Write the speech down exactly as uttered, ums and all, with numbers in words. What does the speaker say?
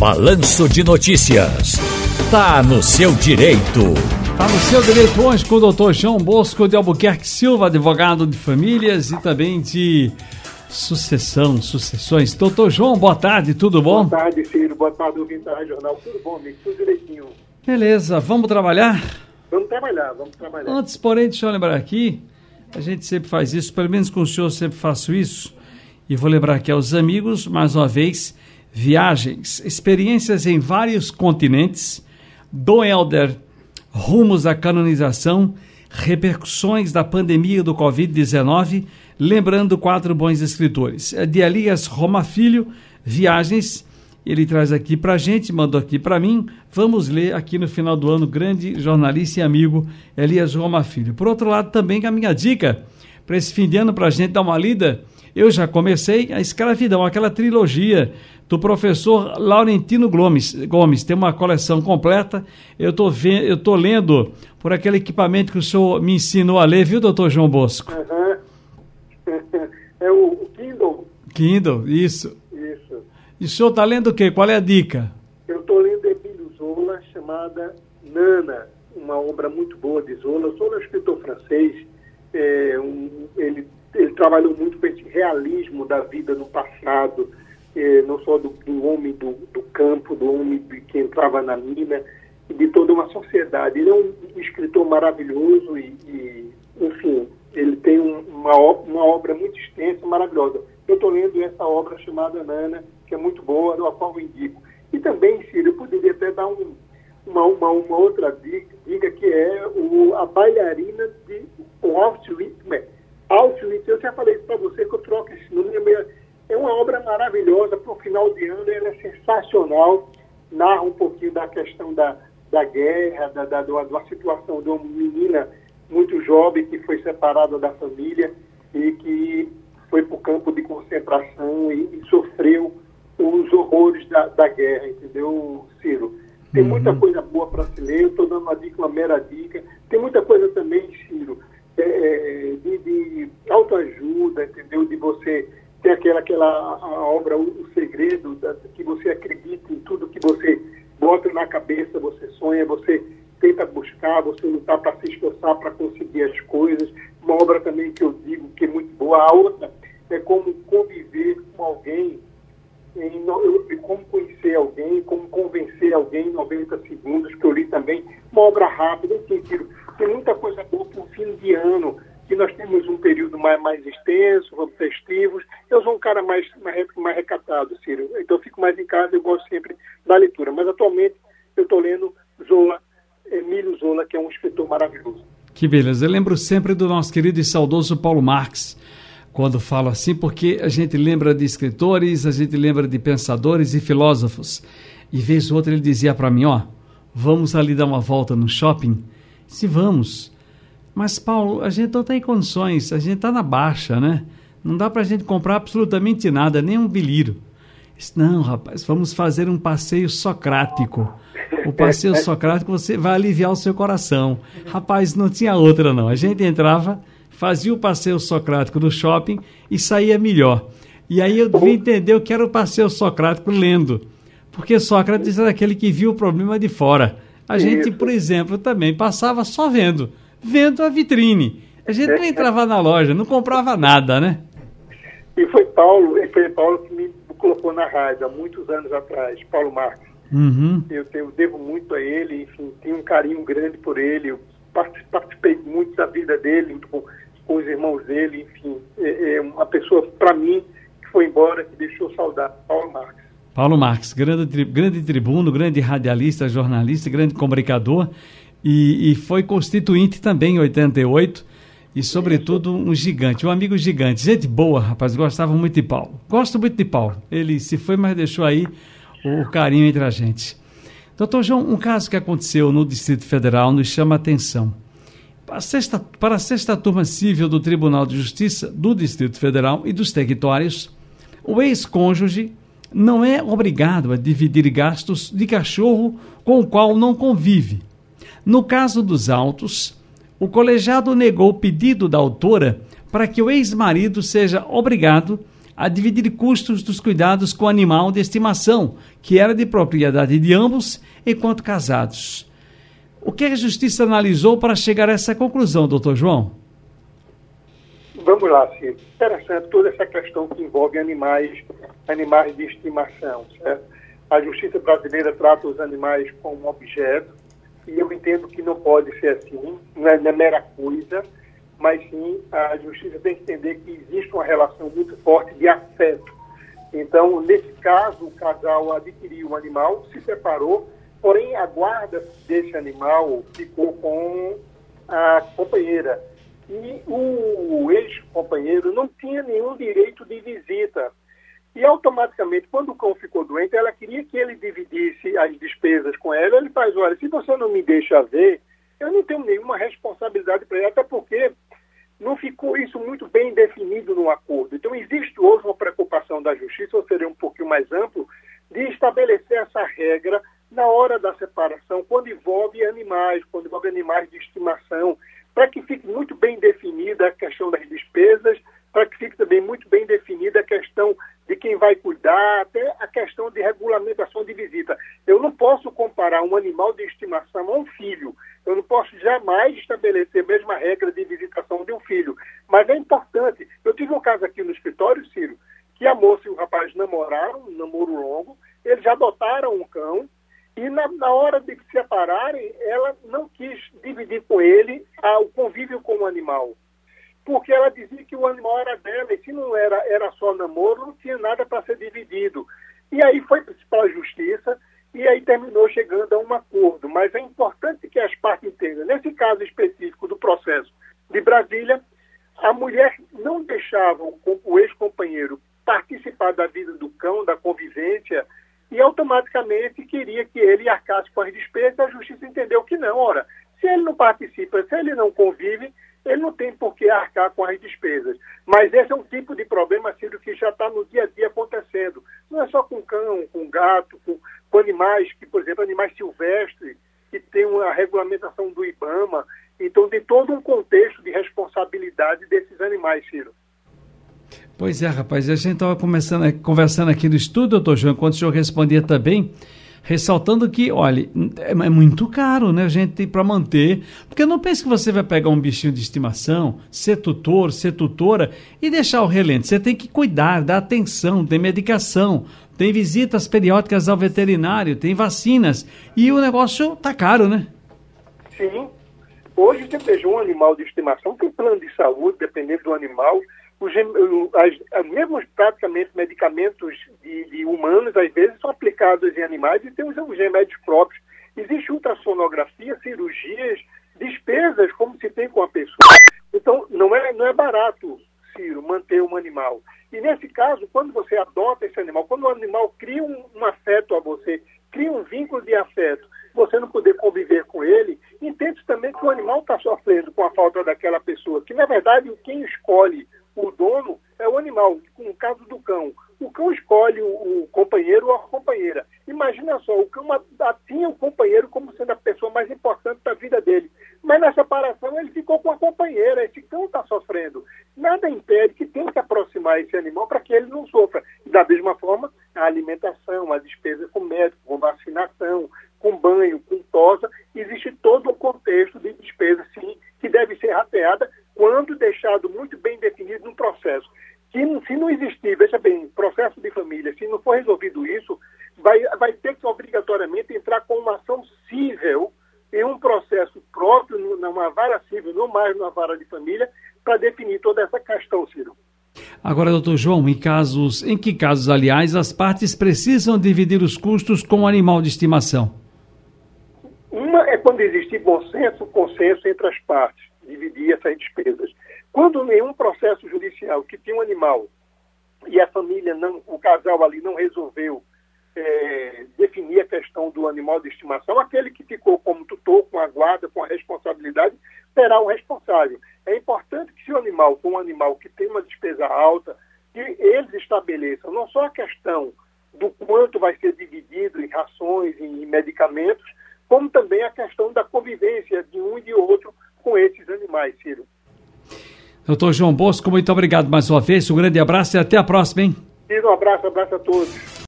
Balanço de Notícias. Tá no seu direito. Tá no seu direito hoje com o doutor João Bosco de Albuquerque Silva, advogado de famílias e também de sucessão, sucessões. Doutor João, boa tarde, tudo bom? Boa tarde, Ciro. Boa tarde, ouvinte da Rádio Jornal. Tudo bom, amigo? Tudo direitinho. Beleza, vamos trabalhar? Vamos trabalhar, vamos trabalhar. Antes, porém, deixa eu lembrar aqui, a gente sempre faz isso, pelo menos com o senhor eu sempre faço isso, e vou lembrar aqui aos amigos, mais uma vez, viagens, experiências em vários continentes, Dom Helder, rumos à canonização, repercussões da pandemia do covid dezenove, lembrando quatro bons escritores. É de Elias Roma Filho, Viagens, ele traz aqui pra gente, mandou aqui para mim, vamos ler aqui no final do ano, grande jornalista e amigo Elias Roma Filho. Por outro lado, também a minha dica, para esse fim de ano, pra gente dar uma lida, eu já comecei a Escravidão, aquela trilogia do professor Laurentino Gomes, Gomes, tem uma coleção completa, eu tô, vendo, eu tô lendo por aquele equipamento que o senhor me ensinou a ler, viu, doutor João Bosco? Uhum. É o, o Kindle. Kindle, isso. Isso. E o senhor está lendo o quê? Qual é a dica? Eu estou lendo Emílio Zola, chamada Nana, uma obra muito boa de Zola. Zola é um escritor francês, é, um, ele, ele trabalhou muito com esse realismo da vida no passado, é, não só do, do homem do, do campo, do homem de, que entrava na mina, e de toda uma sociedade. Ele é um, um escritor maravilhoso e, e enfim, ele tem um, uma, uma obra muito extensa, maravilhosa. Eu estou lendo essa obra chamada Nana, que é muito boa, a qual eu indico. E também, Ciro, eu poderia até dar um, uma, uma, uma outra dica, dica que é o, a bailarina de Auschwitz. Auschwitz, eu já falei isso para você, que eu troco esse nome. É uma obra maravilhosa para o final de ano, ela é sensacional, narra um pouquinho da questão da, da guerra, da, da, da, da situação de uma menina muito jovem que foi separada da família e que foi para o campo de concentração e, e sofreu os horrores da, da guerra, entendeu, Ciro? Tem uhum. muita coisa boa para se ler, eu estou dando uma dica, uma mera dica. Tem muita coisa também, Ciro, é, de, de autoajuda, entendeu? De você ter aquela, aquela a obra, o, o segredo, da, que você acredita em tudo que você bota na cabeça, você sonha, você tenta buscar, você lutar para se esforçar para conseguir as coisas. Uma obra também que eu digo que é muito boa. A outra é como conviver com alguém, em, como conhecer alguém, como convencer alguém em noventa segundos, que eu li também. Uma obra rápida, enfim, Ciro, tem muita coisa boa para o fim de ano, que nós temos um período mais, mais extenso, festivos. Eu sou um cara mais, mais, mais recatado, Ciro, então eu fico mais em casa, eu gosto sempre da leitura. Mas atualmente eu estou lendo Zola, Emílio Zola, que é um escritor maravilhoso. Que beleza. Eu lembro sempre do nosso querido e saudoso Paulo Marx, quando falo assim, porque a gente lembra de escritores, a gente lembra de pensadores e filósofos. E vez ou outra ele dizia para mim, ó, vamos ali dar uma volta no shopping? Se vamos. Mas, Paulo, a gente não tem condições, a gente está na baixa, né? Não dá para a gente comprar absolutamente nada, nem um bilhiro. Disse, não, rapaz, vamos fazer um passeio socrático. O passeio socrático você vai aliviar o seu coração. Rapaz, não tinha outra não. A gente entrava, fazia o passeio socrático no shopping e saía melhor. E aí eu vim entender o que era o passeio socrático lendo. Porque Sócrates era aquele que viu o problema de fora. A gente, por exemplo, também passava só vendo. Vendo a vitrine. A gente não entrava na loja, não comprava nada, né? E foi Paulo, e foi Paulo que me colocou na rádio há muitos anos atrás, Paulo Marx. Uhum. Eu, eu devo muito a ele, enfim, tenho um carinho grande por ele, eu participei muito da vida dele, com, com os irmãos dele, enfim, é, é uma pessoa, para mim, que foi embora, que deixou saudade, Paulo Marx. Paulo Marx, grande, grande tribuno, grande radialista, jornalista, grande comunicador, e, e foi constituinte também em oitenta e oito, e sobretudo um gigante, um amigo gigante, gente boa, rapaz, gostava muito de Paulo, gosto muito de Paulo, ele se foi, mas deixou aí o carinho entre a gente. Doutor João, um caso que aconteceu no Distrito Federal nos chama a atenção. Para a sexta, para a sexta turma civil do Tribunal de Justiça do Distrito Federal e dos territórios, o ex-cônjuge não é obrigado a dividir gastos de cachorro com o qual não convive. No caso dos autos, o colegiado negou o pedido da autora para que o ex-marido seja obrigado a dividir custos dos cuidados com o animal de estimação, que era de propriedade de ambos enquanto casados. O que a Justiça analisou para chegar a essa conclusão, doutor João? Vamos lá, Ciro. Interessante toda essa questão que envolve animais, animais de estimação, certo? A Justiça brasileira trata os animais como objeto, e eu entendo que não pode ser assim, não é, não é mera coisa, mas sim a Justiça tem que entender que existe uma relação muito forte de afeto. Então, nesse caso, o casal adquiriu o animal, se separou, porém a guarda desse animal ficou com a companheira. E o ex-companheiro não tinha nenhum direito de visita. E automaticamente, quando o cão ficou doente, ela queria que ele dividisse as despesas com ela. Ele faz, olha, se você não me deixa ver, eu não tenho nenhuma responsabilidade para ele, até porque não ficou isso muito bem definido no acordo. Então, existe hoje uma preocupação da Justiça, ou seria um pouquinho mais amplo, de estabelecer essa regra na hora da separação, quando envolve animais, quando envolve animais de estimação, para que fique muito bem definida a questão das despesas, para que fique também muito bem definida a questão de quem vai cuidar, até a questão de regulamentação de visita. Eu não posso comparar um animal de estimação a um filho. Eu não posso jamais estabelecer a mesma regra de visitação de um filho. Mas é importante. Eu tive um caso aqui no escritório, Ciro, que a moça e o rapaz namoraram, um namoro longo, eles já adotaram um cão, e na, na hora de se separarem, ela não quis dividir com ele ah, o convívio com o animal. Porque ela dizia que o animal era dela, e se não era, era só namoro, não tinha nada para ser dividido. E aí foi para a Justiça, e aí terminou chegando a um acordo. Mas é importante que as partes entendam. Nesse caso específico do processo de Brasília, a mulher não deixava o, o ex-companheiro participar da vida do cão, da convivência, e automaticamente queria que ele arcasse com as despesas. A Justiça entendeu que não. Ora, se ele não participa, se ele não convive, ele não tem por que arcar com as despesas. Mas esse é um tipo de problema, Ciro, que já está no dia a dia acontecendo. Não é só com cão, com gato, com, com animais, que, por exemplo, animais silvestres, que tem uma regulamentação do IBAMA. Então, tem todo um contexto de responsabilidade desses animais, Ciro. Pois é, rapaz, a gente estava conversando aqui no estúdio, doutor João, enquanto o senhor respondia também, ressaltando que, olha, é muito caro, né, gente, para manter, porque não pense que você vai pegar um bichinho de estimação, ser tutor, ser tutora e deixar o relento. Você tem que cuidar, dar atenção, tem medicação, tem visitas periódicas ao veterinário, tem vacinas, e o negócio tá caro, né? Sim. Hoje, você veja um animal de estimação, tem plano de saúde, dependendo do animal. Os, as, mesmo praticamente medicamentos de, de humanos, às vezes, são aplicados em animais e tem os, os remédios próprios. Existe ultrassonografia, cirurgias, despesas, como se tem com a pessoa. Então, não é, não é barato, Ciro, manter um animal. E nesse caso, quando você adota esse animal, quando o animal cria um, um afeto a você, cria um vínculo de afeto, você não poder conviver com ele, entende também que o animal está sofrendo com a falta daquela pessoa, que na verdade quem escolhe o dono é o animal. No caso do cão, o cão escolhe o, o companheiro ou a companheira. Imagina só, o cão tinha o companheiro como sendo a pessoa mais importante da vida dele. Mas na separação ele ficou com a companheira, esse cão está sofrendo. Nada impede que tenha que aproximar esse animal para que ele não sofra. Da mesma forma, a alimentação, a despesa com médico, com vacinação, com banho, com tosa, existe todo um contexto de despesa, sim, que deve ser rateada quando deixado muito bem definido no processo. Se, se não existir, veja bem, processo de família, se não for resolvido isso, vai, vai ter que obrigatoriamente entrar com uma ação cível em um processo próprio, numa vara civil, não mais numa vara de família, para definir toda essa questão, Ciro. Agora, doutor João, em casos, em que casos, aliás, as partes precisam dividir os custos com o animal de estimação? Uma é quando existe bom senso, consenso entre as partes, dividir essas despesas. Quando nenhum processo judicial que tem um animal e a família, não, o casal ali não resolveu é, definir a questão do animal de estimação, aquele que ficou como tutor, com a guarda, com a responsabilidade, será o responsável. É importante que se o animal for um animal que tem uma despesa alta, que eles estabeleçam não só a questão do quanto vai ser dividido em rações, em medicamentos, como também a questão da convivência de um e de outro com esses animais, Ciro. Doutor João Bosco, muito obrigado mais uma vez, um grande abraço e até a próxima, hein? Um abraço, abraço a todos.